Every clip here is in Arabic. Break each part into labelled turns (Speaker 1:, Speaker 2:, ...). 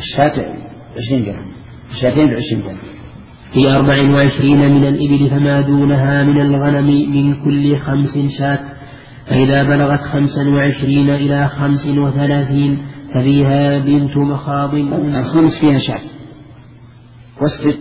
Speaker 1: الشاة 20 درهم، شاتين ب20 درهم.
Speaker 2: في 24 من الإبل فما دونها من الغنم من كل 5 شاة. فإذا بلغت 25 إلى 35 ففيها بنت مخاض.
Speaker 1: 5 فيها شاة، والست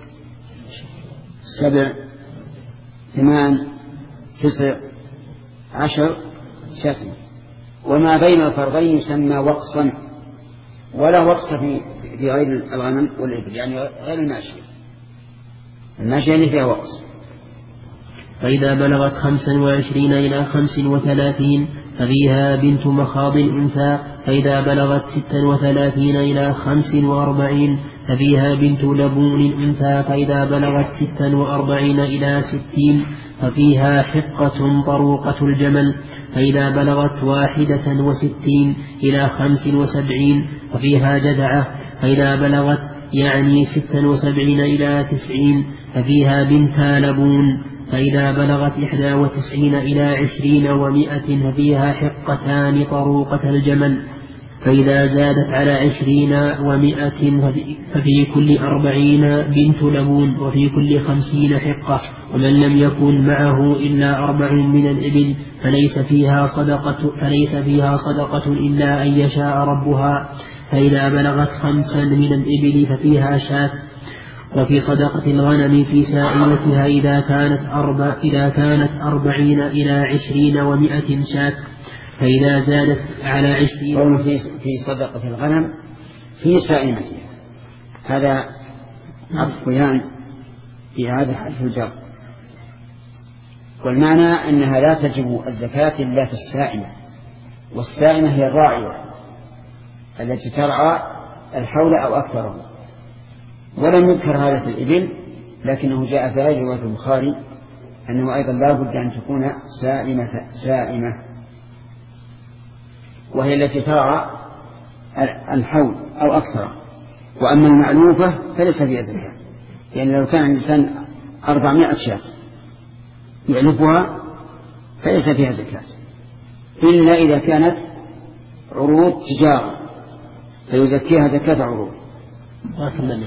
Speaker 1: 7 8 9 10 شاة. وما بين الفرضين يسمى وقصا، ولا وقص في غير الغنم والإبل، يعني غير الماشية. الماشية اللي فيها وقص.
Speaker 2: فإذا بلغت 25 إلى 35 ففيها بنت مخاض أنثى. فإذا بلغت 36 إلى 45 ففيها بنت لبون أنثى. فإذا بلغت 46 إلى 60 ففيها حقة طروقة الجمل. فإذا بلغت 61 إلى 75 ففيها جذعة. فإذا بلغت 76 إلى 90 ففيها بنتا لبون. فإذا بلغت 91 إلى 20 و100 ففيها حقتان طروقة الجمل. فإذا زادت على 20 و100 ففي كل 40 بنت لبون، وفي كل 50 حقة. ومن لم يكن معه إلا 4 من الإبل فليس فيها صدقة إلا أن يشاء ربها. فإذا بلغت 5 من الإبل ففيها شاة. وفي صدقة الغنم في سائمتها إذا كانت 40 إلى 20 و100 شاة. فإذا زادت على 20
Speaker 1: في صدقة الغنم في سائمتها، هذا عطفيان في هذا حرف الجر. والمعنى أنها لا تجب الزكاة إلا في السائمة، والسائمة هي الراعية التي ترعى الحول أو أكثره. ولم يذكر هذا في الإبل، لكنه جاء في رواية البخاري أنه أيضا لا بد أن تكون سائمة، وهي التي ترعى الحول أو أكثر. وأما المعلوفة فليس فيها زكاة، يعني لو كان الإنسان 400 شاة يعلفها فليس فيها زكاة، إلا إذا كانت عروض تجارة فيزكيها زكاة عروض.
Speaker 2: ما كملنا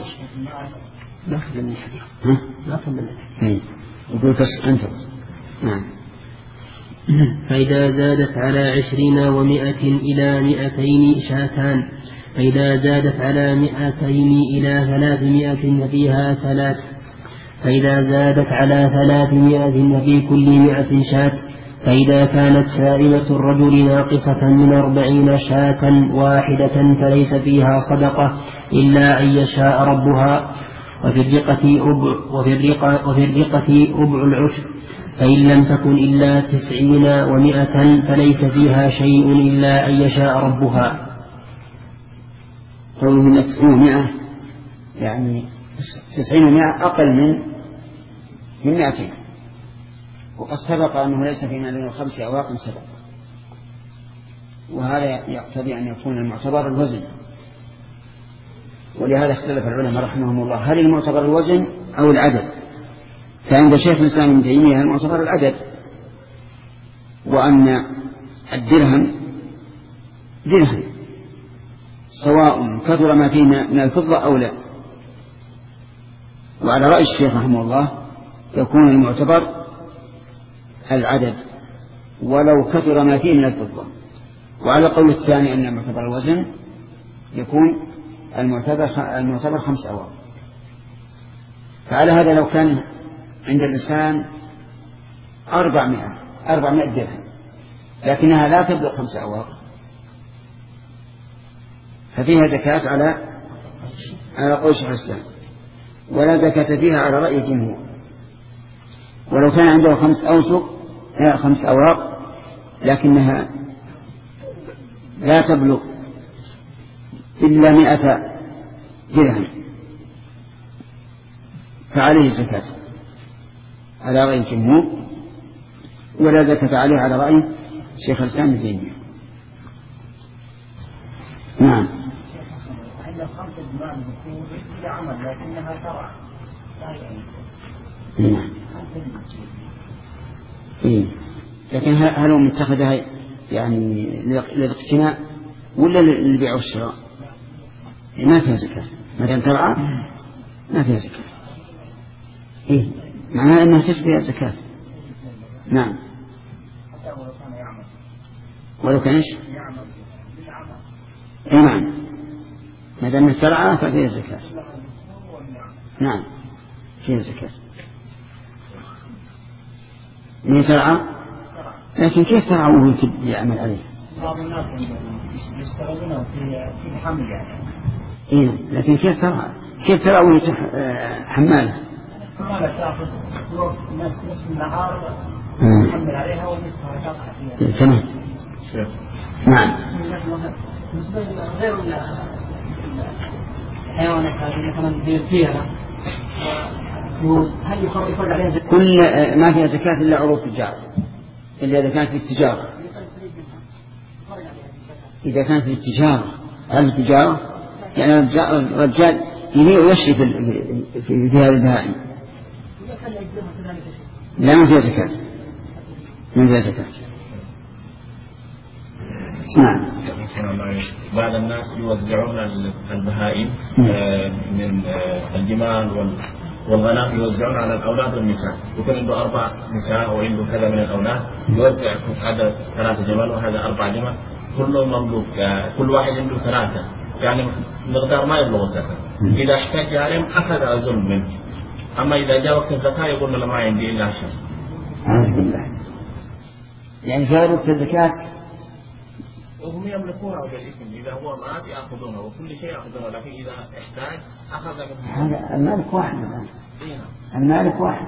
Speaker 1: يقول أنت. نعم.
Speaker 2: فإذا زادت على 20 و100 إلى 200 شاتان. فإذا زادت على 200 إلى 300 ففيها 3. فإذا زادت على 300 ففي كل 100 شاة. فإذا كانت سائمة الرجل ناقصة من 40 شاة واحدة فليس فيها صدقة إلا أن يشاء ربها. وفي الرقة ربع العشر. فإن لم تكن إلا 90 و100 فليس فيها شيء إلا أن يشاء ربها.
Speaker 1: قوله 90 يعني 90 و100 أقل من 200. وقد سبق أنه ليس فيما بين 5 أواق سبق، وهذا يقتضي أن يكون المعتبر الوزن. ولهذا اختلف العلماء رحمهم الله هل المعتبر الوزن أو العدد. فعند شيخ الإسلام ابن تيمية المعتبر العدد، وأن الدرهم درهم سواء كثر ما فيه من الفضة أو لا. وعلى رأي الشيخ رحمه الله يكون المعتبر العدد ولو كثر ما فيه من الفضة. وعلى القول الثاني أن المعتبر الوزن يكون المعتبر 5 أواق. فعلى هذا لو كان عند الإنسان 400 درهم لكنها لا تبلغ 5 أواق ففيها زكاة على قول شيخ الإسلام، ولا زكاة فيها على رأي الجمهور. ولو كان عنده 5 أواق لكنها لا تبلغ إلا 100 درهم فعليه زكاة على رأي الجمهور، ولا زكاة عليه على رأي شيخ الإسلام ابن تيمية. نعم.
Speaker 3: عند 5 دماء هي عمل لكنها ترى.
Speaker 1: نعم. لكن هل هو متخذها يعني للاقتناء ولا للبيع والشراء؟ ما فيها زكاة ما دام ترعى ما فيها زكاة. إيه معناها أنها تشبه الزكاة. نعم ولو كان إيش؟ إيه نعم ما دام ترعى ففيها زكاة. نعم فيها زكاة من ترعى. لكن كيف ترعى وهو يعمل عليه؟
Speaker 3: بعض الناس يستغلونه في الحمل يعني.
Speaker 1: إيه لكن كيف ترعى؟ كيف ترعى وهو حماله؟
Speaker 3: حماله تأخذ نصف النهار يحمل عليها ونصفها تقع فيها.
Speaker 1: تمام. نعم.
Speaker 3: غير الحيوانات هذه مثلا فيها هل يفرق عليها زكاة؟
Speaker 1: كل ما فيها زكاة إلا عروض التجارة، إلا إذا كانت التجارة. إذا كانت التجارة هل التجارة يعني الرجال يبيع ويشري في هذه البهائم لا ما فيها زكاة. ما فيها زكاة. نعم.
Speaker 4: بعض الناس يوزعون البهائم من الجمال والغنم يوزعون على الأولاد والنساء. يكون عنده 4 نساء أو عنده كذا من الأولاد يوزع هذا 3 جمال وهذا 4 جمال كله مملوك. كل واحد عنده 3 يعني مقدار ما يبلغ الزكاة. إذا احتاج عليهم أخذ الظلم منه. أما إذا جاء وقت الزكاة يقول له ما عندي إلا 10.
Speaker 1: أعوذ بالله. يعني في وقت الزكاة
Speaker 4: وهم يملكونه بالاسم. إذا هو مات يأخذونه وكل شيء يأخذونه لكن إذا احتاج أخذ منه.
Speaker 1: هذا المالك واحد الآن. المالك واحد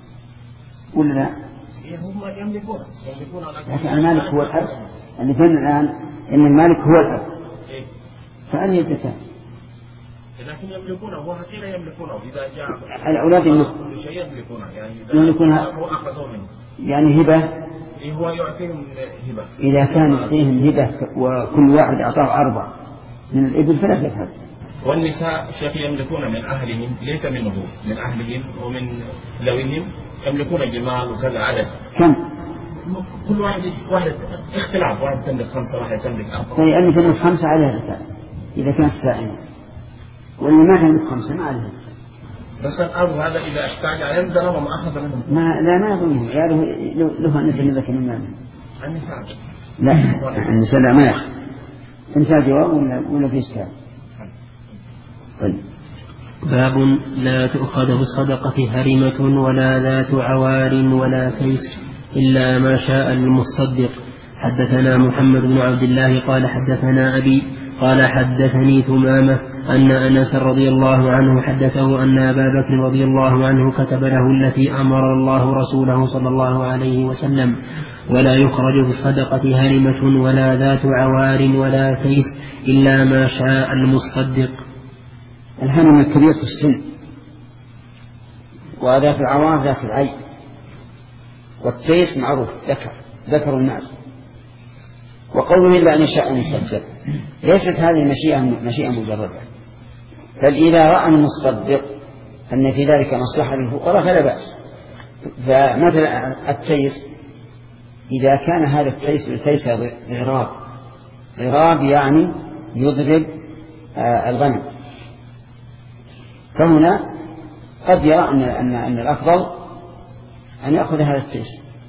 Speaker 1: ولا لا؟
Speaker 4: هم يملكونه
Speaker 1: لكن المالك هو الأب. اللي فين الآن إن المالك هو الأب. فأين الزكاة؟
Speaker 4: لكن يملكونه هو حقيقة يملكونه. إذا جاء
Speaker 1: الأولاد
Speaker 4: كل شيء يملكونه يعني
Speaker 1: يملكونها
Speaker 4: هو أخذوا منه
Speaker 1: يعني هبة.
Speaker 4: هو يعطيهم هبة.
Speaker 1: إذا كان يعطيهم هبة وكل واحد أعطاه 4 من الإبل فلا زكاة.
Speaker 4: والنساء شيخ يملكون من أهلهم ليس منه من أهلهم ومن ذويهم يملكون جمال وكذا عدد.
Speaker 1: كم؟
Speaker 4: كل واحد اختلاف. واحد تملك 5 واحد تملك 4.
Speaker 1: طيب أن تملك 5 عليها زكاة إذا كانت سائمة واللي ما تملك 5 ما عليها زكاة.
Speaker 4: بس الأب هذا إذا احتاج عليهم ظلم وأخذ منهم.
Speaker 1: لا يظلمه يعني له أن يتملك من ماله.
Speaker 4: النساء
Speaker 1: لا النساء لا ما يأخذ. انسى جواب ولا في إشكال. طيب.
Speaker 2: باب لا تؤخذ في الصدقة هرمة ولا ذات عوار ولا كيس إلا ما شاء المصدق. حدثنا محمد بن عبد الله قال حدثنا أبي قال حدثني ثمامة أن أنس رضي الله عنه حدثه أن أبا بكر رضي الله عنه كتب له التي أمر الله رسوله صلى الله عليه وسلم ولا يخرج في الصدقة هرمة ولا ذات عوار ولا كيس إلا ما شاء المصدق.
Speaker 1: الهرمة كبيرة السن وذات العوار ذات العين والتيس معروف ذكر الناس. وقوله إلا أن يشاء المصدق ليست هذه مشيئة مجردة. بل إذا رأى المصدق أن في ذلك مصلحة للفقراء فلا بأس. فمثلا التيس إذا كان هذا التيس ليس غراب يعني يضرب الغنم فهنا قد يرى أن الأفضل أن يأخذ هذا التيس.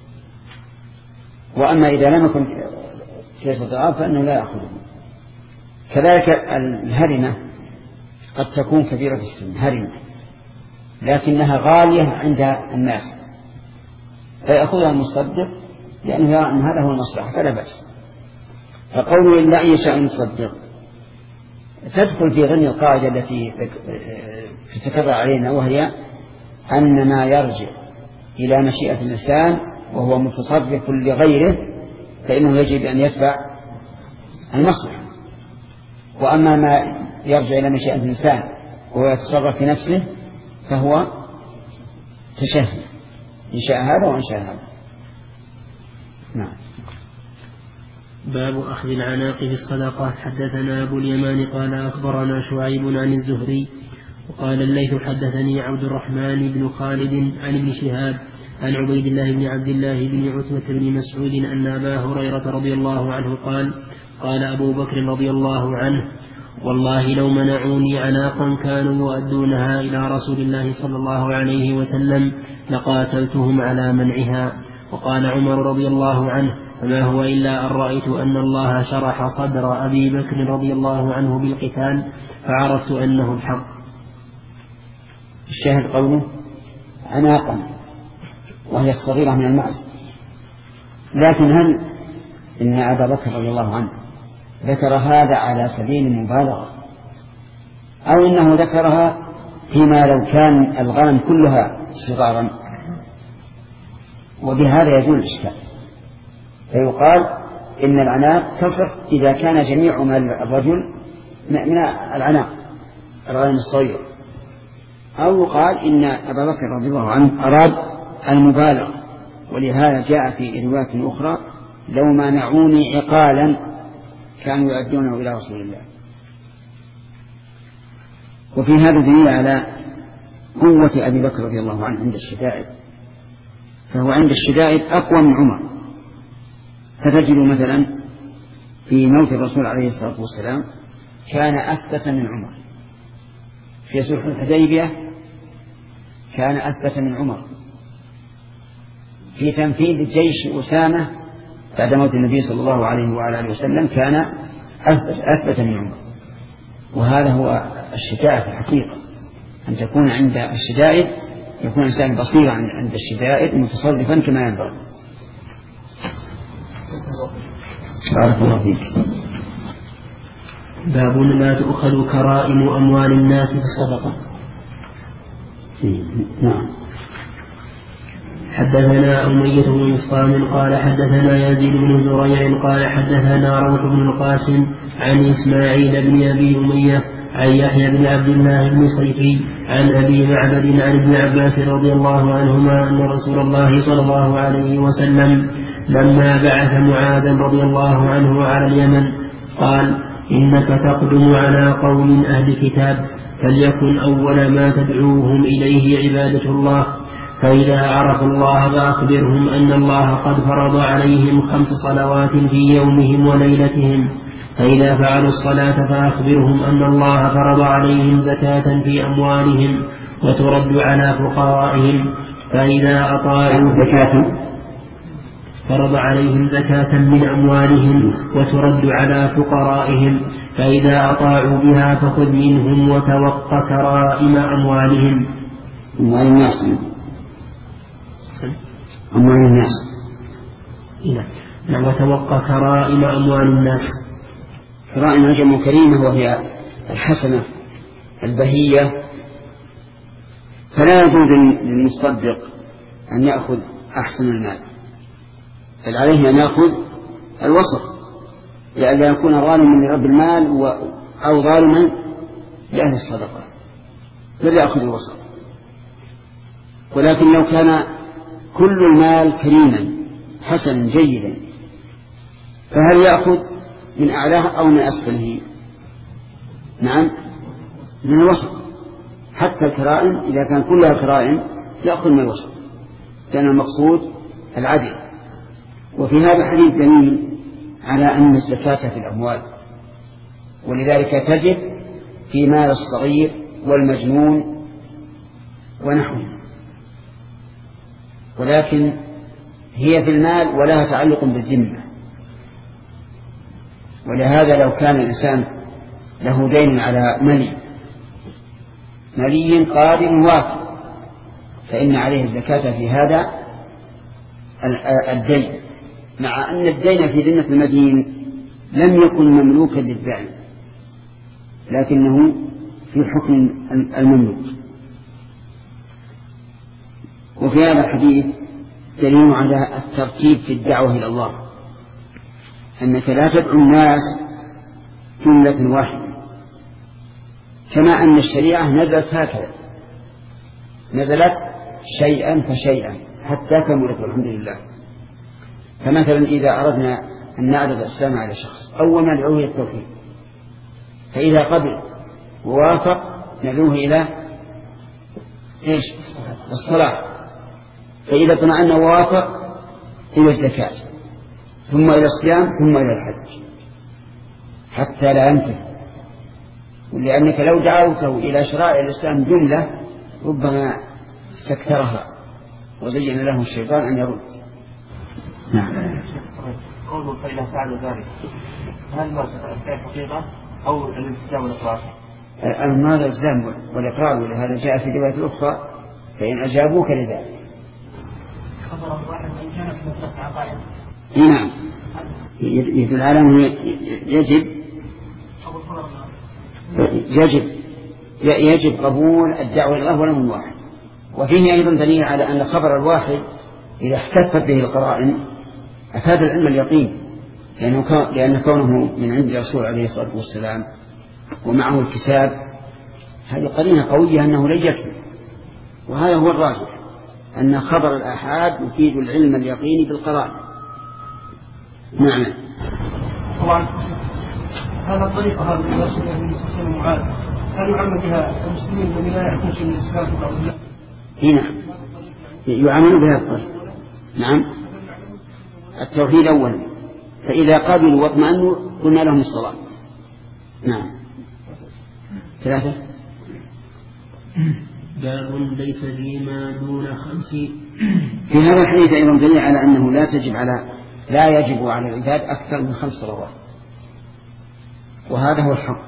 Speaker 1: وأما إذا لم يكن تيس الضراب فإنه لا يأخذه. كذلك الهرمة قد تكون كبيرة السن هرمة لكنها غالية عند الناس فيأخذها المصدق لأنه يرى أن هذا هو المصلحة فلا بأس. فقوله إلا أن يشاء المصدق تدخل في ضمن القاعدة التي تتكرر علينا وهي أن ما يرجع إلى مشيئة الإنسان وهو متصرف لغيره فإنه يجب أن يتبع المصلحة. وأما ما يرجع إلى مشيئة الإنسان وهو يتصرف في نفسه فهو تشهي إن شاء هذا وإن شاء هذا. نعم.
Speaker 2: باب أخذ العناق في الصدقة. حدثنا أبو اليمان قال أخبرنا شعيب عن الزهري وقال الليث حدثني عبد الرحمن بن خالد عن ابن شهاب عن عبيد الله بن عبد الله بن عتبة بن مسعود أن أبا هريرة رضي الله عنه قال أبو بكر رضي الله عنه والله لو منعوني عناقا كانوا يؤدونها إلى رسول الله صلى الله عليه وسلم لقاتلتهم على منعها. وقال عمر رضي الله عنه: فما هو إلا أن رأيت أن الله شرح صدر أبي بكر رضي الله عنه بالقتال فعرفت أنه الحق.
Speaker 1: الشاهد قوله عناقا، وهي الصغيرة من المعز. لكن هل إن أبا بكر رضي الله عنه ذكر هذا على سبيل المبالغة، أو إنه ذكرها فيما لو كان الغنم كلها صغارا؟ وبهذا يزول الإشكال، فيقال إن العناق تصح إذا كان جميع مال الرجل من العناق الغنم الصغير، أو يقال إن أبا بكر رضي الله عنه أراد المبالغة، ولهذا جاء في رواية أخرى: لو منعوني عقالا كانوا يؤدونه إلى رسول الله. وفي هذا دليل على قوة أبي بكر رضي الله عنه عند الشدائد، فهو عند الشدائد أقوى من عمر. فتجد مثلا في موت الرسول عليه الصلاة والسلام كان أثبت من عمر، في صلح الحديبية كان أثبت من عمر، في تنفيذ جيش أسامة بعد موت النبي صلى الله عليه وآله وسلم كان أثبت من عمر. وهذا هو الشجاعة في الحقيقة، أن تكون عند الشدائد يكون إنسان بصيرا عند الشدائد متصرفا كما ينبغي. بارك الله فيك.
Speaker 2: باب لا تؤخذ كرائم أموال الناس في الصدقة.
Speaker 1: نعم.
Speaker 2: حدثنا أمية بن مسقام قال حدثنا يزيد بن زريع قال حدثنا روح بن القاسم عن إسماعيل بن أبي أمية عن يحيى بن عبد الله بن صيفي عن أبي معبد عن ابن عباس رضي الله عنهما أن رسول الله صلى الله عليه وسلم لما بعث معاذا رضي الله عنه على اليمن قال: إنك تقدم على قوم أهل كتاب، فليكن أول ما تدعوهم إليه عبادة الله، فإذا عرفوا الله فأخبرهم أن الله قد فرض عليهم 5 صلوات في يومهم وليلتهم، فإذا فعلوا الصلاة فأخبرهم أن الله فرض عليهم زكاة في أموالهم وترد على فقرائهم، فإذا أطاعوا فرض عليهم زكاة من أموالهم وترد على فقرائهم، فإذا أطاعوا بها فخذ منهم وتوق كرائم أموالهم.
Speaker 1: أموال الناس
Speaker 2: وتوق كرائم أموال الناس.
Speaker 1: كرائم جمع كريمة، وهي الحسنة البهية، فلا يجوز للمصدق أن يأخذ أحسن المال، بل عليه أن يأخذ الوسط، لئلا يكون ظالما لرب المال أو ظالما لأهل الصدقة، بل يأخذ الوسط. ولكن لو كان كل المال كريما حسنا جيدا، فهل يأخذ من أعلاه أو من أسفله؟ نعم، من الوسط. حتى الكرائم إذا كان كلها كرائم يأخذ من الوسط، لأن المقصود العدل. وفي هذا الحديث دليل على أن الزكاة في الأموال، ولذلك تجب في مال الصغير والمجنون ونحوه، ولكن هي في المال ولها تعلق بالذمة. ولهذا لو كان الإنسان له دين على ملي قادم وافٍ، فإن عليه الزكاة في هذا الدين، مع أن الدين في ذمة المدين لم يكن مملوكا للداعي، لكنه في حكم المملوك. وفي هذا الحديث دليل على الترتيب في الدعوة إلى الله، أنك لا تدعو الناس جملة واحدة، كما أن الشريعة نزلت هكذا، نزلت شيئا فشيئا حتى كملت والحمد لله. فمثلا إذا أردنا أن نعرض الإسلام على شخص، أول ما ندعوه إلى التوحيد، فإذا قبل ووافق ندعوه إلى الصلاة، فإذا اطمأن ووافق إلى الزكاة، ثم إلى الصيام، ثم إلى الحج، حتى لا ينفذ لأنك لو دعوته إلى شرائع الإسلام جملة ربما استكثرها وزين له الشيطان أن يرد. نعم.
Speaker 3: قوله فإذا فعلوا ذلك هل ما ستأتي حقيقة أو الالتزام والإقرار؟
Speaker 1: المراد الالتزام والإقرار، ولهذا جاء في الرواية الأخرى فإن أجابوك لذلك.
Speaker 3: خبر الواحد إن كانت مطلقة عقائد.
Speaker 1: نعم يدل على أنه يجب قبول الدعوة إلى الله ولو من واحد. وفيه أيضا دليل على أن خبر الواحد إذا احتفت به القرائن أفاد العلم اليقين، لأن كونه من عند الرسول عليه الصلاة والسلام ومعه الكتاب هذه قرينة قوية أنه لن يكذب، وهذا هو الراجح أن خبر الآحاد يفيد العلم اليقيني بالقرائن. نعم.
Speaker 3: طبعا هذا الطريقة هذه الرسول من معاذ هل يعمل بها المسلمين الذين لا يعرفون شيء من الإسلام أو لا؟
Speaker 1: نعم يعمل بها الطريقة. نعم التوحيد أولا، فإذا قبلوا واطمأنوا قلنا لهم الصلاة. نعم. 3.
Speaker 2: باب ليس فيما دون 5.
Speaker 1: في هذا الحديث أيضا دليل على أنه لا يجب على العباد أكثر من 5 صلوات، وهذا هو الحق.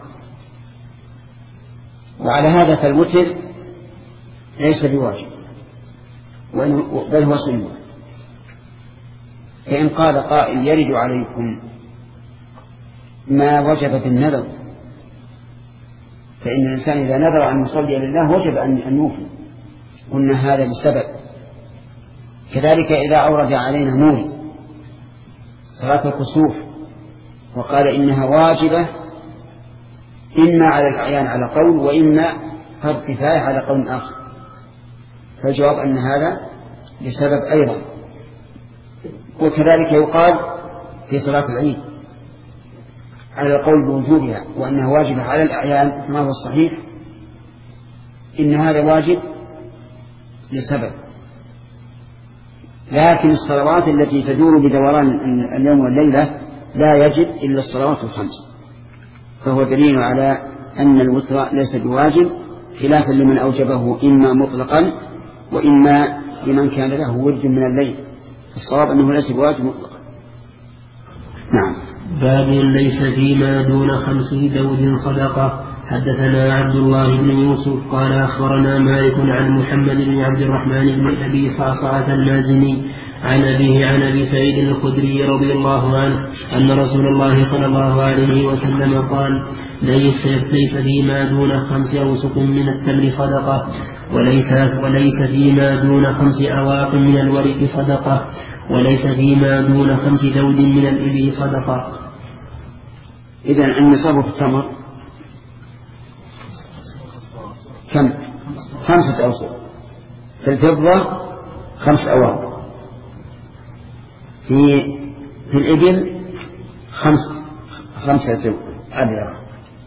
Speaker 1: وعلى هذا فالوتر ليس بواجب بل هو سنة. فإن قال قائل يرد عليكم ما وجب بالنذر، فإن الإنسان إذا نذر أن يصلي لله وجب أن يوفي، قلنا هذا بسبب. كذلك إذا أورد علينا مولد صلاة الكسوف وقال إنها واجبة إما على الأعيان على قول وإما فرض كفاية على قول آخر، فالجواب أن هذا بسبب أيضا. وكذلك يقال في صلاة العيد على القول بوجوبها وأنها واجبة على الأعيان ما هو الصحيح إن هذا واجب لسبب. لكن الصلوات التي تدور بدوران اليوم والليلة لا يجب إلا الصلوات الخمس، فهو دليل على أن الوتر ليس بواجب، خلافا لمن أوجبه إما مطلقا وإما لمن كان له ورد من الليل. الصواب أنه ليس بواجب مطلقا. نعم.
Speaker 2: باب ليس فيما دون 5 زوج صدقة. حدثنا عبد الله بن يوسف قال أخبرنا مالك عن محمد بن عبد الرحمن بن أبي صعصعة المازني عن أبيه عن أبي سعيد الخدري رضي الله عنه أن رسول الله صلى الله عليه وسلم قال ليس فيما دون 5 أوسق من التمر صدقة، وليس فيما دون 5 أواق من الورق صدقة، وليس فيما دون 5 ذود من الإبل صدقة.
Speaker 1: إذن النصاب في التمر كم؟ 5 أوسق. في الفضة 5 أواق. في الإبل 5 أبيض.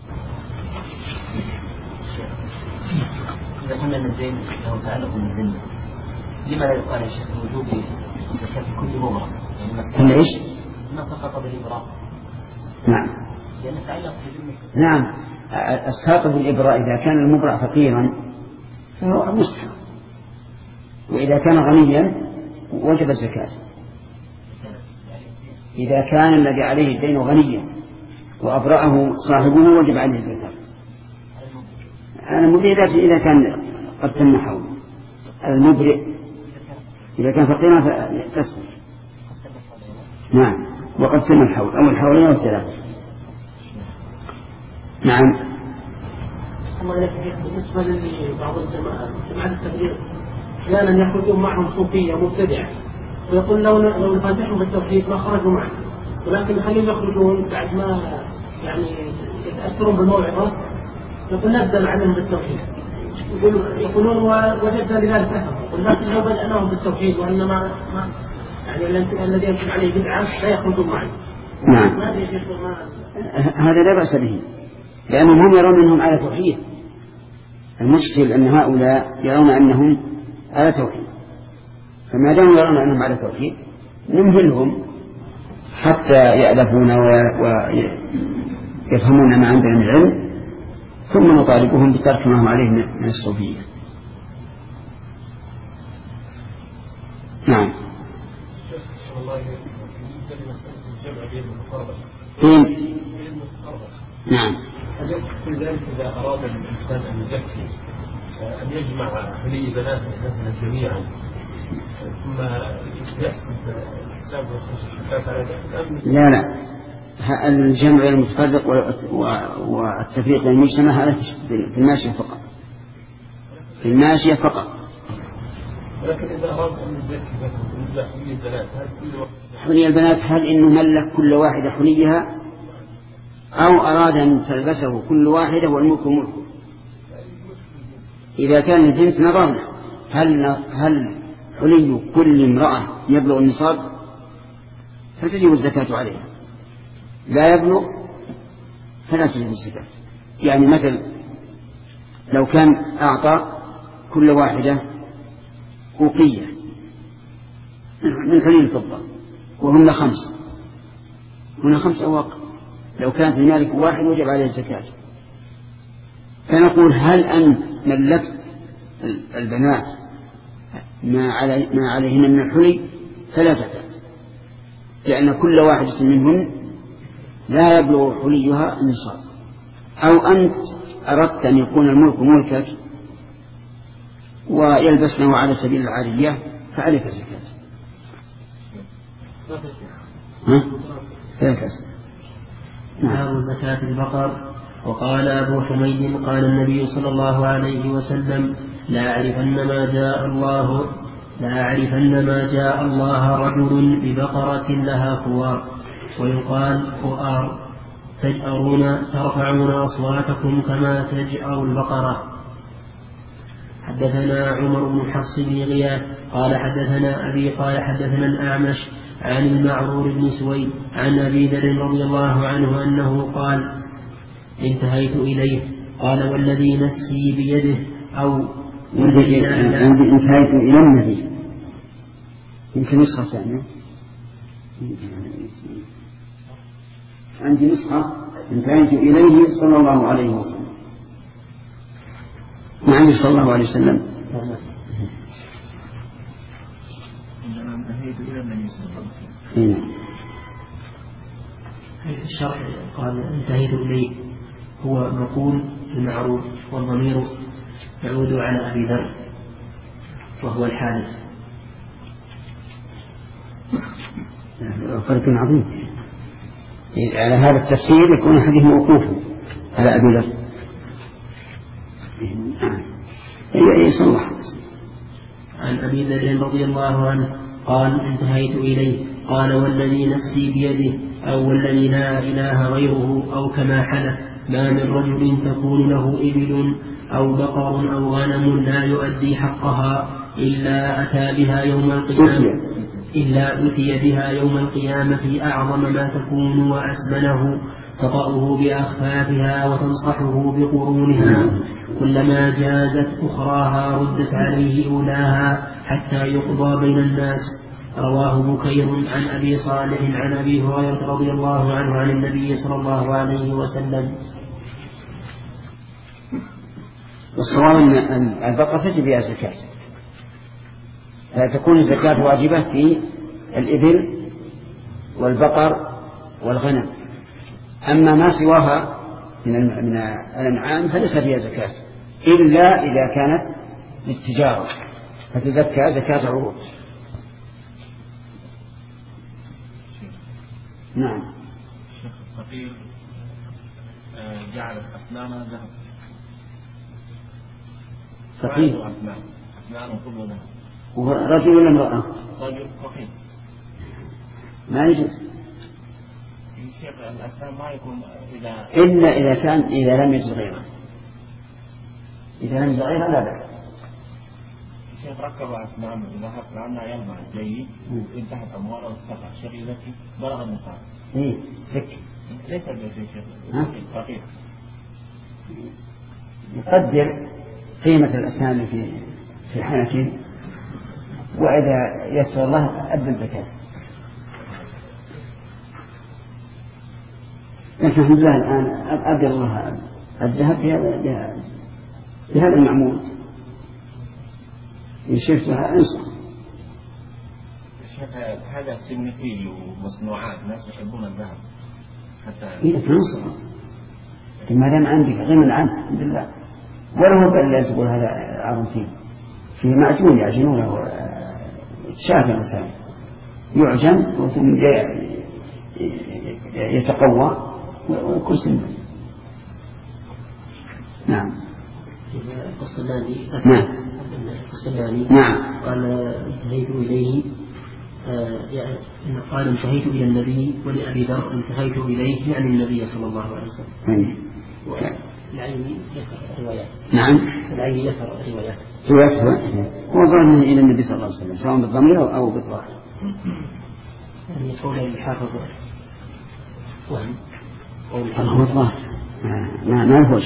Speaker 3: إذا كنا الزين لو تعلق من الذنب لما لا يقال يا شيخ وجوب في كل مبرة؟
Speaker 1: كل إيش؟
Speaker 3: ما سقط بالإبراء.
Speaker 1: نعم.
Speaker 3: لأن تعلق في ذنب.
Speaker 1: نعم. الساقط بالإبراء إذا كان المبرع فقيرا فهو مستحق، وإذا كان غنيا وجب الزكاة. إذا كان الذي عليه الدين غنيا وأبرأه صاحبه وجب عليه الزكاة. المبرئ إذا كان قد تم حوله، المبرئ إذا كان فقيرا فتسقط. نعم. وقد تم الحول أو الحولين أو الثلاثة. نعم.
Speaker 3: بالنسبة لبعض جماعة التبليغ أحيانا يخرجون معهم صوفية مبتدعة ويقول لو نفاتحهم بالتوحيد ما خرجوا معه، ولكن خليهم يخرجون بعد ما يعني يتأثرون بالموعظة يقول نبدأ عليهم بالتوحيد، يقولون وجدنا لذلك أثر، ولكن لو بدأناهم بالتوحيد وإنما يعني الذي يمكن عليه بدعة لا يخرجون معه.
Speaker 1: نعم. هذا لا بأس به، لأنهم هم يرون أنهم على توحيد. المشكل أن هؤلاء يرون أنهم على توحيد، فما دام يرون أنهم على توحيد نمهلهم حتى يألفون ويفهمون ما عندنا من العلم، ثم نطالبهم بترك ما هم عليه من الصوفية. نعم. نعم.
Speaker 3: هل يقصد ذلك إذا أراد الإنسان أن يزكي أن يجمع حلي بناته مثلا جميعا ثم يحسب حساب الشفاف على ذلك؟
Speaker 1: لا الجمع المتفرق والتفريق المجتمع هذا في الماشية فقط، في الماشية فقط.
Speaker 3: ولكن إذا أراد أن يزكي مثلا حلي البنات
Speaker 1: حلي البنات هل إنه ملك كل واحدة حليها أو أراد أن تلبسه كل واحدة والملك ملكه؟ إذا كان الجنس نظرنا هل حلي كل امرأة يبلغ النصاب فتجب الزكاة عليها، لا يبلغ فلا تجب الزكاة. يعني مثل لو كان أعطى كل واحدة أوقية من حلي الفضة وهن 5، هنا 5 أواق، لو كانت المالك واحد وجب عليه الزكاة. فنقول هل أنت ملكت البنات ما عليهن من الحلي فلا زكاة، لأن كل واحدة منهن لا يبلغ حليها النصاب. أو أنت أردت أن يكون الملك ملكك ويلبسنه على سبيل العارية فعليك الزكاة. لا تسأل.
Speaker 2: باب زكاة البقر. وقال أبو حميد قال النبي صلى الله عليه وسلم لا أعرفن ما جاء الله رجل ببقرة لها خوار، ويقال خوار ترفعون أصواتكم كما تجأر البقرة. حدثنا عمر بن حفص بن غياث قال حدثنا أبي قال حدثنا الأعمش عن المعرور بن سويد عن أبي ذر رضي الله عنه أنه قال انتهيت إليه قال والذي نفسي بيده أو
Speaker 1: انتهيت إلى النبي، يمكن نسخة ثانية عندي نسخة انتهيت إليه صلى الله عليه وسلم، ما عندي صلى الله عليه وسلم.
Speaker 4: انتهيت إلى النبي صلى الله عليه وسلم.
Speaker 2: الشرح قال انتهيت إليه هو مقول المعروف والضمير يعود على أبي ذر وهو الحادث.
Speaker 1: فرق عظيم على هذا التفسير يكون حديث موقوف على أبي ذر يصلح.
Speaker 2: عن أبي ذر رضي الله عنه قال انتهيت إليه قال والذي نفسي بيده أو والذي لا إله غيره أو كما حلف ما من رجل تكون له إبل أو بقر أو غنم لا يؤدي حقها إلا أتي بها يوم القيامة أعظم ما تكون وأسمنه تطأه بأخفافها وتنصحه بقرونها، كلما جازت أخراها ردت عليه أولاها حتى يقضى بين الناس. رواه بكير عن أبي صالح عن أبي هريرة رضي الله عنه عن النبي صلى الله عليه وسلم.
Speaker 1: والصواب أن البقرة تجب بها زكاة، فتكون الزكاة واجبة في الإبل والبقر والغنم. أما ما سواها من الأنعام فليس فيها زكاة إلا إذا كانت للتجارة فتزكى زكاة عروض. نعم.
Speaker 4: الشيخ الفقير جعل أسنانه ذهب.
Speaker 1: فقير
Speaker 4: أسنانه كله ذهب.
Speaker 1: ورجل ولا امرأة؟
Speaker 4: رجل فقير.
Speaker 1: ما يجوز.
Speaker 4: الشيخ الأسنان ما يكون
Speaker 1: إلا إذا لم يجوز غيره. إذا لم يجوز غيره لا بأس.
Speaker 4: الشيخ ركب أسنانه ذهب لأنه يلمع جيد انتهت أمواله واتقع شغيلته بلغ النصاب.
Speaker 1: إيه سك.
Speaker 4: ليس الشيخ فقير.
Speaker 1: يقدر قيمة الأسنان في حنكه وإذا يسر الله أدى الزكاة. لكن الحمد لله الآن أبدل الله الذهب بهذا المعمول إن شفتها أنصر.
Speaker 4: هذا سنتي ومصنوعات الناس يحبون الذهب حتى
Speaker 1: إذا تنصر ما دام عندك غنى عنه الحمد لله. ولا هو بل تقول هذا عظيم فيه معجون يعجنونه شافع مثلا يعجن ثم يتقوى ويكون سنة. نعم.
Speaker 2: نعم. قال انتهيت إليه قال انتهيت إلى النبي ولأبي ذر انتهيت إليه يعني النبي صلى الله عليه وسلم. العيني يذكر روايات.
Speaker 1: نعم.
Speaker 2: العيني يذكر روايات.
Speaker 1: هو ضمن إلى النبي صلى الله عليه وسلم سواء بالضمير أو بالظاهر.
Speaker 2: يعني قول الحافظ وهم
Speaker 1: هو الظاهر ما نفوش.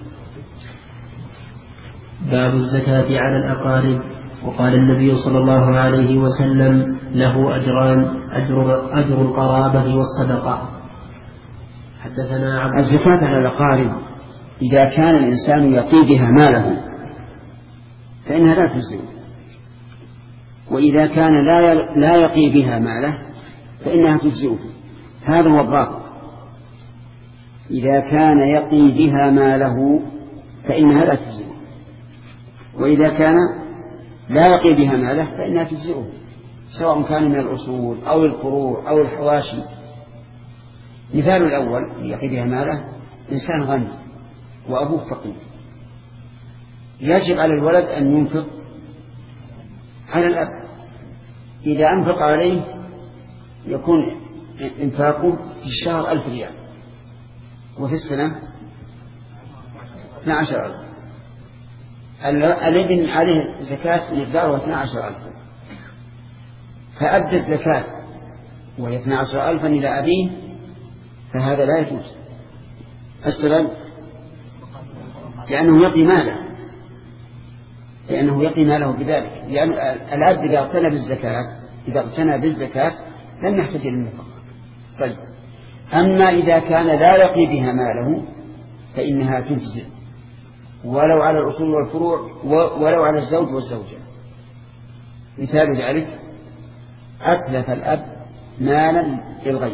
Speaker 2: باب الزكاة على الأقارب. وقال النبي صلى الله عليه وسلم له أجران أجر القرابة والصدقة. حدثنا
Speaker 1: الزكاة على الأقارب إذا كان الإنسان يقي بها ماله فإنها لا تجزئه، وإذا كان لا يقي بها ماله فإنها تجزئه. هذا هو الضابط. إذا كان يقي بها ماله فإنها لا تجزئه، وإذا كان لا يقي بها ماله فإنها تجزئه، سواء كان من الأصول أو الفروع أو الحواشي. مثال الأول يقي بها ماله إنسان غني وأبوه فقير، يجب على الولد أن ينفق على الأب. إذا أنفق عليه يكون إنفاقه في الشهر 1000 ريال وفي السنة 12,000. الابن عليه زكاة مقداره 12,000، فأدى الزكاة وهي 12,000 إلى أبيه، فهذا لا يجوز. السبب لأنه يقي ماله بذلك، لأن الأب إذا اغتنى بالزكاة لم يحتاج للنفقة. طيب، أما إذا كان لا يقي بها ماله فإنها تجزئ، ولو على الأصول والفروع ولو على الزوج والزوجة. مثال ذلك أتلف الأب مالا للغير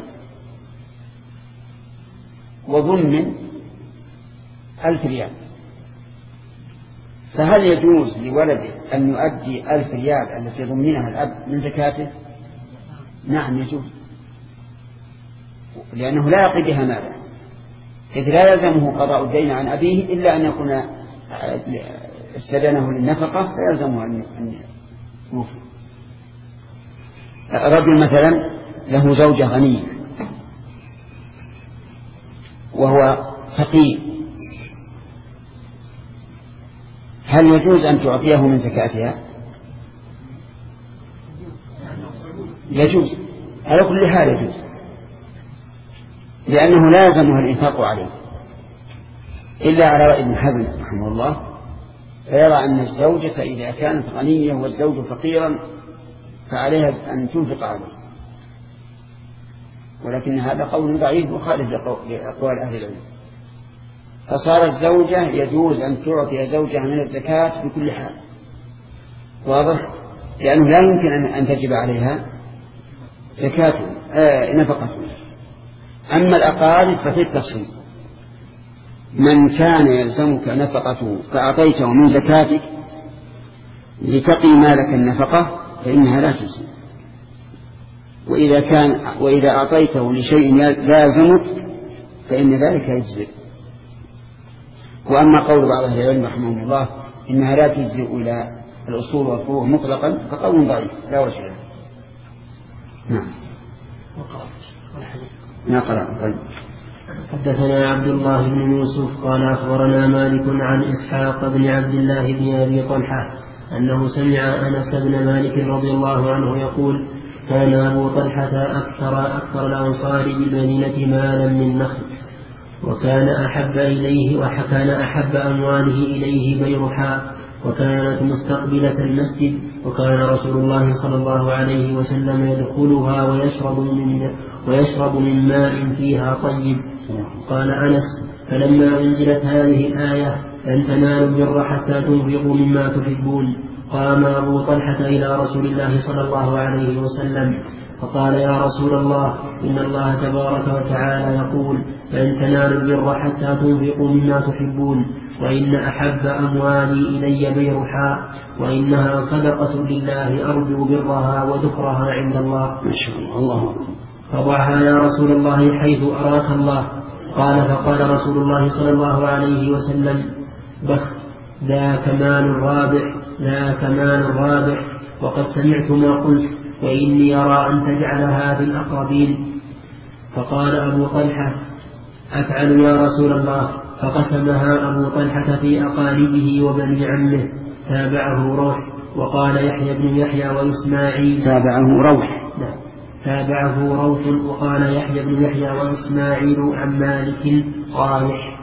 Speaker 1: وضمن 1000 ريال، فهل يجوز لولده أن يؤدي 1000 ريال التي ضمنها الأب من زكاته؟ نعم يجوز، لأنه لا يقي بها ماله، إذ لا يلزمه قضاء الدين عن أبيه إلا أن يكون استدانه للنفقة فيلزمه أن يوفي. رجل مثلا له زوجة غنية وهو فقير، هل يجوز أن تعطيه من زكاتها؟ يجوز، على كل حال يجوز، لأنه لا يلزمها الإنفاق عليه إلا على رأي ابن حزم رحمه الله، فيرى أن الزوجة إذا كانت غنية والزوج فقيرا فعليها أن تنفق عليه، ولكن هذا قول ضعيف مخالف لأقوال أهل العلم. فصار الزوجة يجوز أن تعطي زوجها من الزكاة بكل حال، واضح؟ لأنه لا يمكن أن تجب عليها زكاة نفقة. أما الأقارب ففي التفصيل، من كان يلزمك نفقته فأعطيته من زكاتك لتقي مالك النفقة فإنها لا تجزي، وإذا أعطيته لشيء لازمك فإن ذلك يجزي. وأما قول بعض أهل العلم رحمه الله إنها لا تجزي إلى الأصول والفروع مطلقا فقول ضعيف لا وجه له. نعم.
Speaker 2: حدثنا عبد الله بن يوسف قال أخبرنا مالك عن إسحاق بن عبد الله بن أبي طلحة أنه سمع أنس بن مالك رضي الله عنه يقول: كان أبو طلحة أكثر الأنصار بالمدينة مالا من نخل، وكان أحب أمواله إليه بيرحاء، وكانت مستقبلة المسجد، وكان رسول الله صلى الله عليه وسلم يدخلها ويشرب من ماء فيها طيب. قال أنس: فلما أنزلت هذه الآية لن تنالوا البر حتى تنفقوا مما تحبون قام أبو طلحة إلى رسول الله صلى الله عليه وسلم فقال يا رسول الله إن الله تبارك وتعالى يقول لن تنالوا البر حتى تنفقوا مما تحبون وإن أحب أموالي إلي بيرحاء وإنها صدقة لله أرجو برها وذكرها عند الله.
Speaker 1: ما شاء الله.
Speaker 2: فضعها يا رسول الله حيث أراك الله. قال فقال رسول الله صلى الله عليه وسلم بخ ذاك مال رابح وقد سمعت ما قلت وإني أرى أن تجعلها في الأقربين. فقال أبو طلحة أفعل يا رسول الله. فقسمها أبو طلحة في أقاربه وبني عمه. تابعه روح وقال يحيى بن يحيى وإسماعيل تابعه روح وقال يحيى بن يحيى وإسماعيل عن مالك رايح.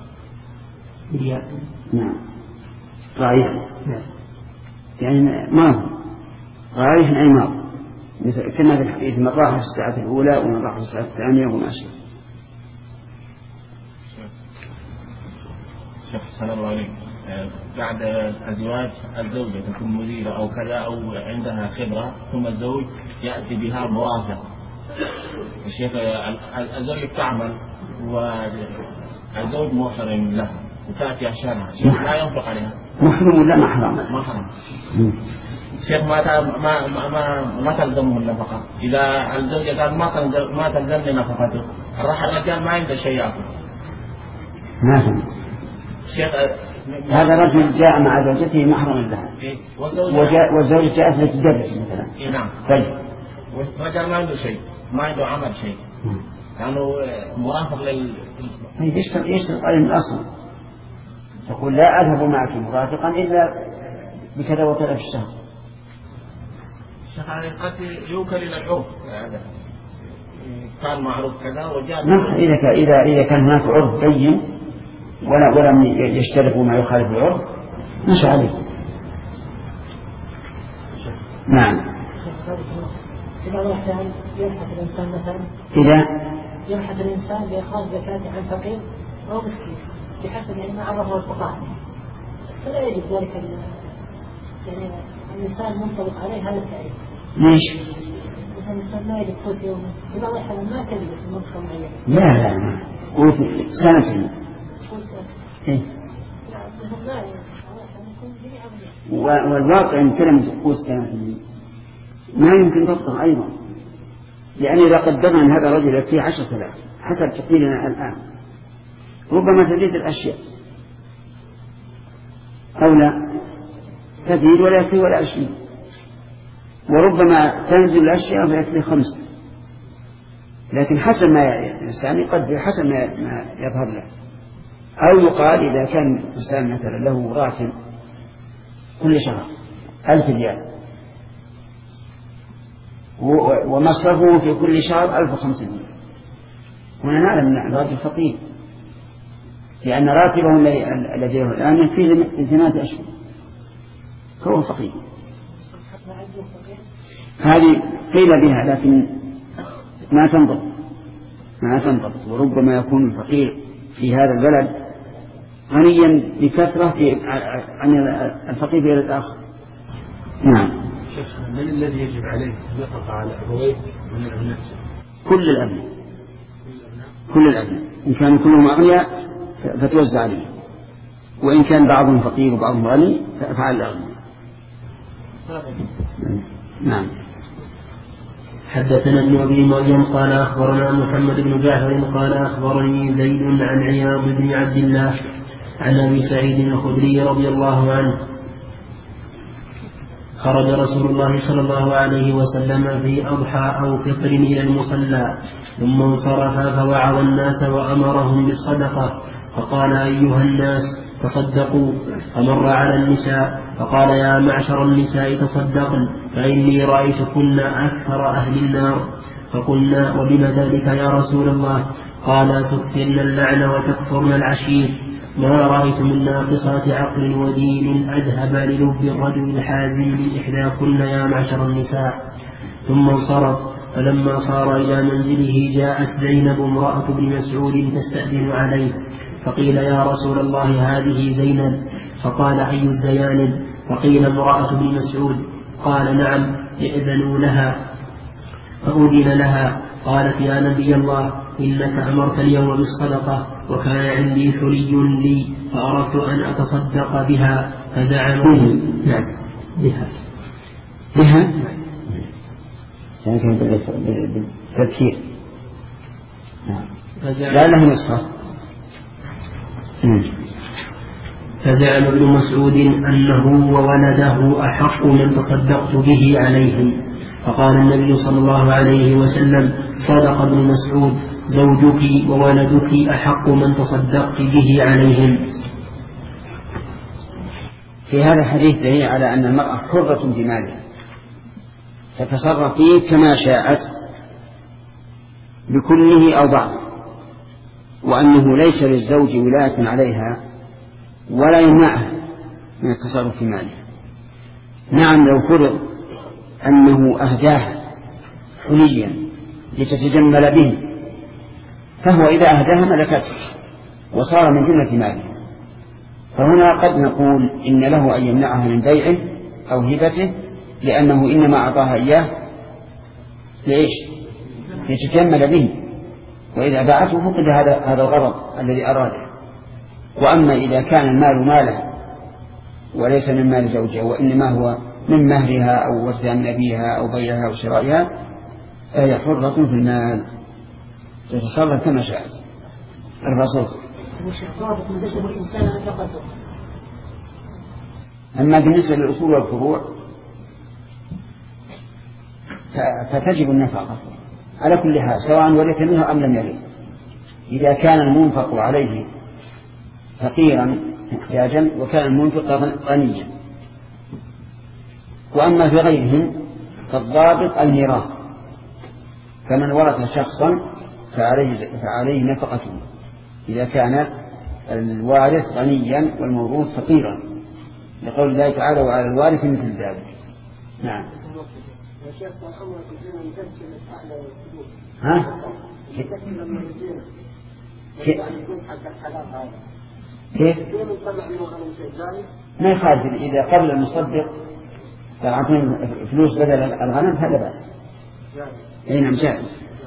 Speaker 1: نعم رايح يعني ماضي رايح أي ماضي كما في الحديث من راح في الساعة الأولى ومن راح في الساعة الثانية وماشي.
Speaker 4: شيخ صلى الله عليه بعد الزواج الزوجة تكون مديرة أو كذا أو عندها خبرة ثم الزوج يأتي بها مرافق. الشيخ الزوجة تعمل والزوج محرم لها وتأتي عشانها الشيخ لا ينفق عليها.
Speaker 1: محرم ولا محرم؟
Speaker 4: محرم. الشيخ ما تلزمه النفقة. إذا الزوجة قال ما تلزمني نفقته راح الرجال ما عنده شيء يأكل.
Speaker 1: ما فهمت.
Speaker 4: الشيخ
Speaker 1: هذا رجل جاء مع زوجته محرم لها والزوجة جاءت لتدرس مثلا.
Speaker 4: نعم.
Speaker 1: طيب.
Speaker 4: والرجال ما عنده شيء ما عنده عمل شيء لأنه مرافق
Speaker 1: طيب يشترط عليه من الأصل تقول لا أذهب معك مرافقا إلا بكذا وكذا في الشهر.
Speaker 4: الشيخ قد يوكل إلى العرف كان معروف كذا وجاء.
Speaker 1: نعم إذا كان هناك عرف بين ولم يشتركوا ما يخالف العرف مش عليه.
Speaker 3: نعم. إذا الأحيان يبحث الإنسان مثلا يبحث الإنسان بإخراج زكاة عن فقير أو مسكين بحسب يعني ما عرفه الفقهاء فلا يجب ذلك يعني الإنسان منطبق عليه هذا التعريف.
Speaker 1: ليش؟
Speaker 3: مثلا الإنسان ما يجب قوت يومه إذا الله يحفظ ما تجد في المنطقة معينة.
Speaker 1: لا قوت سنة. والواقع إن كلمة قوت سنة ما يمكن تطلع أيضا يعني إذا قدرنا أن هذا الرجل يكفيه 10,000 حسب تقديرنا الآن ربما تزيد الأشياء أو لا تزيد ولا يكفي ولا 20 وربما تنزل الأشياء فيكفي 5 لكن حسب ما الإنسان يقدر حسب ما يظهر له. أو يقال إذا كان الإنسان مثلا له راتب كل شهر 1000 ريال ومصرفه في كل شهر 1500 هنا نعلم أن الرجل فقير لأن راتبه الذي له الآن يكفيه 8 أشهر هو فقير. هذه قيل بها لكن ما تنضبط وربما يكون الفقير في هذا البلد غنيا بكثرة عن الفقير في بلد آخر. نعم.
Speaker 5: شيخ من الذي يجب عليه النفقة على أبويه من الأبناء؟
Speaker 1: كل الأبناء إن كانوا كلهم أغنياء فتوزع عليه وإن كان بعضهم فقير وبعضهم غني فعلى الأغنياء. نعم.
Speaker 2: حدثنا ابن أبي مريم قال أخبرنا محمد بن جعفر قال أخبرني زيد عن عياض بن عبد الله عن أبي سعيد الخدري رضي الله عنه خرج رسول الله صلى الله عليه وسلم في أضحى أو فطر إلى المصلى ثم انصرف فوعظ الناس وأمرهم بالصدقة فقال أيها الناس تصدقوا فمر على النساء فقال يا معشر النساء تصدقن فإني رأيتكن أكثر أهل النار فقلنا وبما ذلك يا رسول الله قال تكثرن اللعن وتكفرن العشير ما رأيت من ناقصات عقل ودين أذهب للب الرجل الحازم من إحداكن يا معشر النساء. ثم انصرف فلما صار إلى منزله جاءت زينب امرأة بن مسعود تستأذن عليه فقيل يا رسول الله هذه زينب، فقال أي الزيانب؟ فقيل امرأة بن مسعود. قال نعم، ائذنوا لها. فأذن لها. قالت يا نبي الله إنك أمرت اليوم بالصدقة وكان عندي حلي لي فأردت أن أتصدق بها فزعموا. نعم بها
Speaker 1: يعني بالتذكير. لا له نصف.
Speaker 2: فزعم ابن مسعود أنه وولده أحق من تصدقت به عليهم. فقال النبي صلى الله عليه وسلم صدق ابن مسعود، زوجك وولدك أحق من تصدقت به عليهم.
Speaker 1: في هذا الحديث دليل على أن المرأة حرة بمالها تتصرف فيه كما شاءت بكله أو بعضه، وأنه ليس للزوج ولاية عليها ولا يمنعها من التصرف في مالها. نعم لو فرض أنه أهداها حليا لتتجمل به، فهو إذا أهداها ملكته وصار من جملة ماله، فهنا قد نقول إن له أن يمنعها من بيعه أو هبته، لأنه إنما أعطاها إياه لإيش؟ لتتجمل به، وإذا باعته فقد هذا الغرض الذي أراده. وأما إذا كان المال ماله وليس من مال زوجها وإنما هو من مهرها أو وفد من أبيها أو بيعها أو شرائها، فهي حرة في المال تتصرف كما شاءت. الرسول أما بالنسبة للأصول والفروع فتجب النفقة على كل حال سواء ورث منه أم لم يرث، إذا كان المنفق عليه فقيرا محتاجا وكان المنفق غنيا. وأما في غيرهم فالضابط الميراث، فمن ورث شخصا فعليه نفقته إذا كان الوارث غنيا والموروث فقيرا، لقول الله تعالى وعلى الوارث مثل ذلك. نعم. ها؟ كيف؟ ما يخالف إذا قبل المصدق فأعطون فلوس بدل الغنم هذا بأس. أي نعم جائز.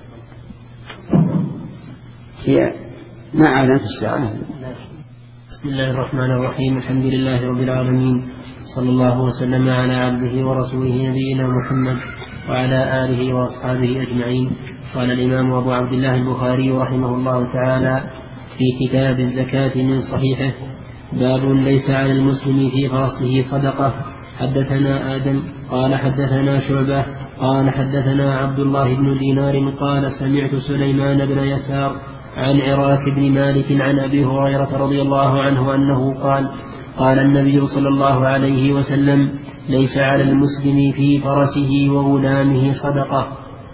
Speaker 1: هي ما أعلنت الساعة.
Speaker 2: بسم الله الرحمن الرحيم. الحمد لله رب العالمين، صلى الله وسلم على عبده ورسوله نبينا محمد وعلى آله وأصحابه أجمعين. قال الإمام أبو عبد الله البخاري رحمه الله تعالى في كتاب الزكاة من صحيحه: باب ليس على المسلم في فرسه صدقة. حدثنا آدم قال حدثنا شعبة قال حدثنا عبد الله بن دينار قال سمعت سليمان بن يسار عن عراك بن مالك عن أبي هريرة رضي الله عنه أنه قال: قال النبي صلى الله عليه وسلم: ليس على المسلم في فرسه وغلامه صدقة.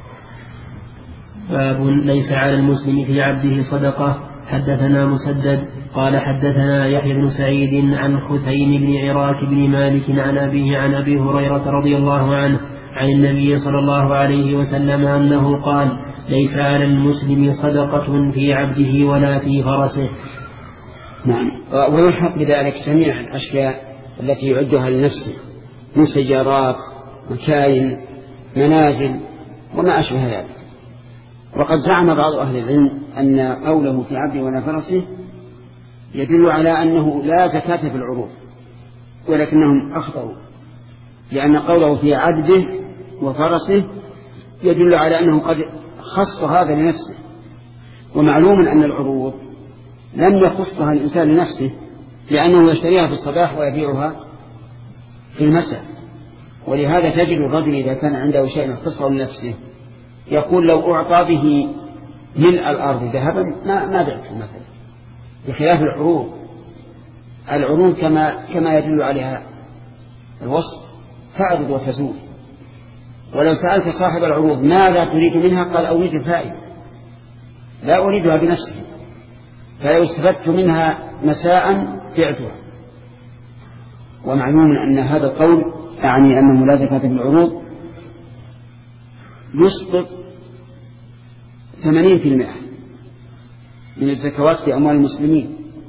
Speaker 2: باب ليس على المسلم في عبده صدقة. حدثنا مسدد قال حدثنا يحيى بن سعيد عن خثيم بن عراك بن مالك عن أبيه عن أبي هريرة رضي الله عنه عن النبي صلى الله عليه وسلم أنه قال: ليس على المسلم صدقة في عبده ولا في فرسه.
Speaker 1: نعم. ويلحق بذلك جميع الأشياء التي يعدها لنفسه من سيارات مكاين منازل وما أشبه ذلك. وقد زعم بعض أهل العلم أن قوله في عبده ولا فرسه يدل على أنه لا زكاة في العروض، ولكنهم أخطأوا، لأن قوله في عبده وفرسه يدل على أنه قد خص هذا لنفسه. ومعلوم أن العروض لم يخصها الإنسان لنفسه، لأنه يشتريها في الصباح ويبيعها في المساء. ولهذا تجد الرجل إذا كان عنده شيء اختصه لنفسه يقول: لو أعطى به ملء الأرض ذهبا ما بعته مثلا. بخلاف العروض كما يدل عليها الوصف تعرض وتزول. ولو سألت صاحب العروض ماذا تريد منها قال: أريد الفائدة، لا أريدها بنفسي، فلو استفدت منها مساء بعتها. ومعلوم أن هذا القول يعني أنه لا زكاة في العروض يسقط 80% من الزكوات في أموال المسلمين،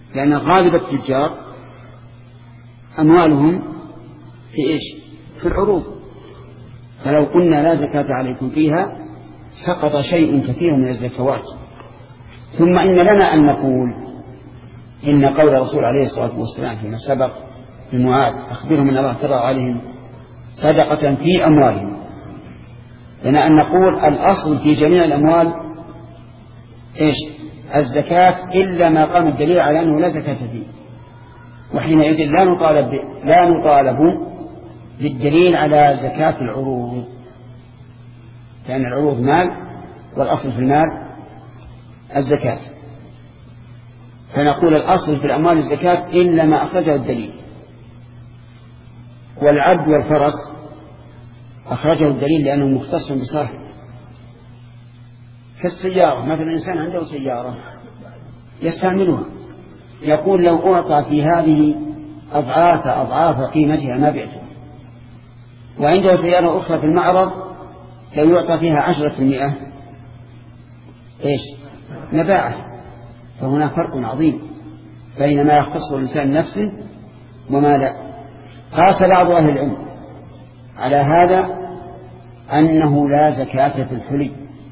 Speaker 1: لأن غالب التجار أموالهم في إيش؟ في العروض. فلو قلنا لا زكاة عليكم فيها سقط شيء كثير من الزكوات. ثم إن لنا أن نقول إن قول الرسول عليه الصلاة والسلام فيما سبق لمعاذ أخبرهم أن الله افترض عليهم صدقة في أموالهم، لنا أن نقول الأصل في جميع الأموال إيش؟ الزكاة إلا ما قام الدليل على أنه لا زكاة فيه، وحينئذ لا نطالب بالدليل على زكاة العروض، لأن العروض مال والأصل في المال الزكاة. فنقول الأصل في الأموال الزكاة إلا ما أخرجه الدليل. والعبد والفرس أخرجه الدليل لأنه مختص بصاحبه، كالسيارة مثلا، إنسان عنده سيارة يستعملها، يقول لو أعطى في هذه أضعاف قيمتها ما بعتها، وعنده سيارة أخرى في المعرض لو يعطى فيها 10% إيش؟ نباعه. فهنا فرق عظيم بين ما يختص الإنسان نفسه وما لا. قاس بعض أهل العلم على هذا أنه لا زكاة في الحلي،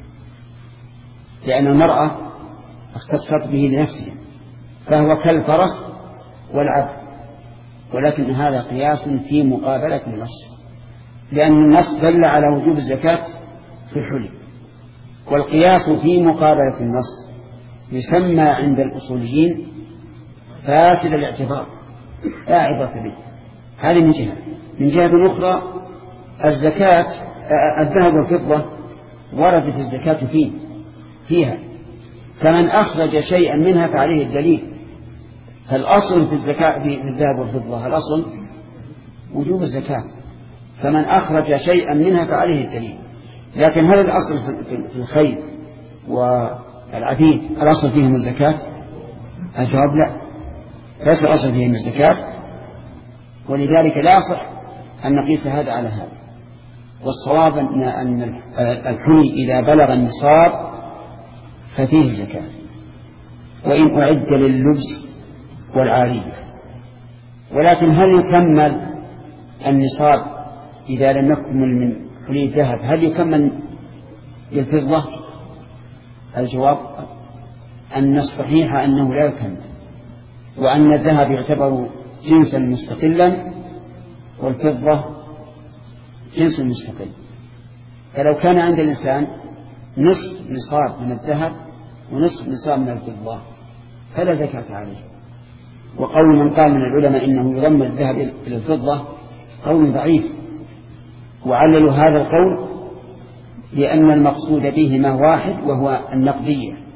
Speaker 1: لأن المرأة اختصت به لنفسها فهو كالفرس والعبد، ولكن هذا قياس في مقابلة النص، لأن النص دل على وجوب الزكاة في الحلي، والقياس في مقابلة النص يسمى عند الأصوليين فاسد الاعتبار لا عبرة به. هذه من جهة. من جهة أخرى الزكاة الذهب والفضة وردت الزكاة فيها، فمن أخرج شيئا منها فعليه الدليل. فالأصل في الزكاة في الذهب والفضة الأصل وجوب الزكاة، فمن أخرج شيئا منها فعليه الدليل. لكن هل الأصل في الخيل والعبيد الأصل فيهم الزكاة؟ الجواب لا، ليس الأصل فيهم الزكاة، ولذلك لا يصح أن نقيس هذا على هذا. والصواب أن الحلي إذا بلغ النصاب ففيه الزكاة، وإن أعد لللبس والعارية. ولكن هل يكمل النصاب إذا لم يكمل من حلي الذهب؟ هل يكمل بالفضة؟ الجواب أن الصحيح أنه لا يكمل، وأن الذهب يعتبر جنسا مستقلا والفضة جنس مستقل. فلو كان عند الإنسان نصف نصاب من الذهب ونصف نصاب من الفضة فلا زكاة عليه. وقول من قال من العلماء إنه يضم الذهب إلى الفضة قول ضعيف، وعللوا هذا القول لأن المقصود بهما واحد وهو النقدية،